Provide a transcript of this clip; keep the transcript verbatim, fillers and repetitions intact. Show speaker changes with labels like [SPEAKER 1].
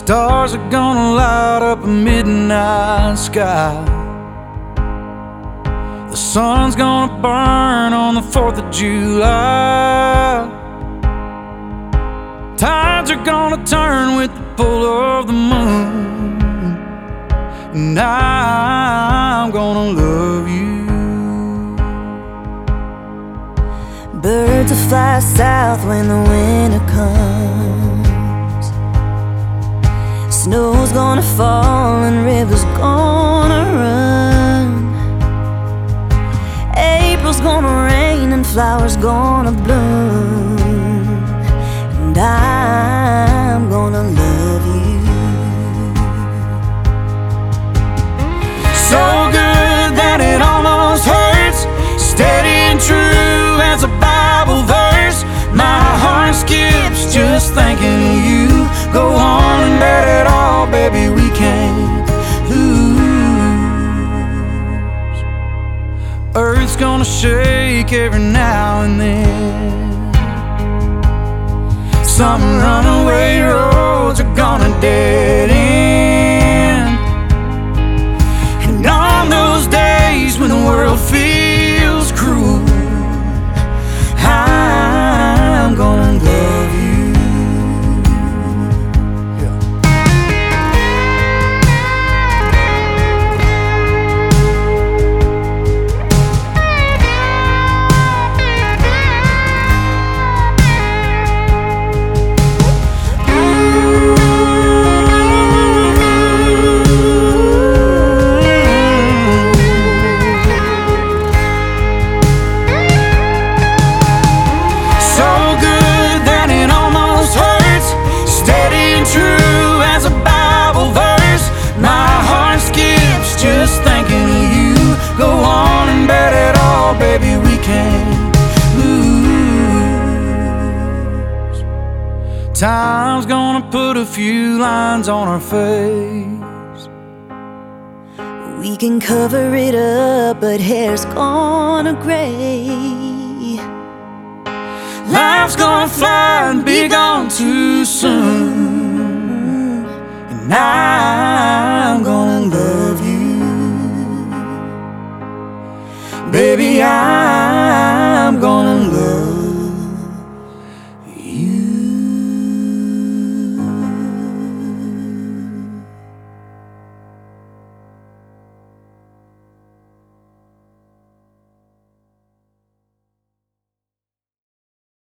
[SPEAKER 1] Stars are gonna light up a midnight sky. The sun's gonna burn on the fourth of July. Tides are gonna turn with the pull of the moon, and I'm gonna love you.
[SPEAKER 2] Birds will fly south when the winter comes. Snow's gonna fall and rivers gonna run. April's gonna rain and flowers gonna bloom, and I'm gonna love you.
[SPEAKER 1] So good that it almost hurts, steady and true as a Bible verse. My heart skips just thinking of you. Go on and bet it all, baby, we can't lose. Earth's gonna shake every now and then. Some runaway roads are gonna dead end. And on those days when the world feels cruel, I'm gonna love you. Baby, we can't lose. Time's gonna put a few lines on our face.
[SPEAKER 2] We can cover it up, but hair's gonna gray.
[SPEAKER 1] Life's gonna fly and be gone too soon, and I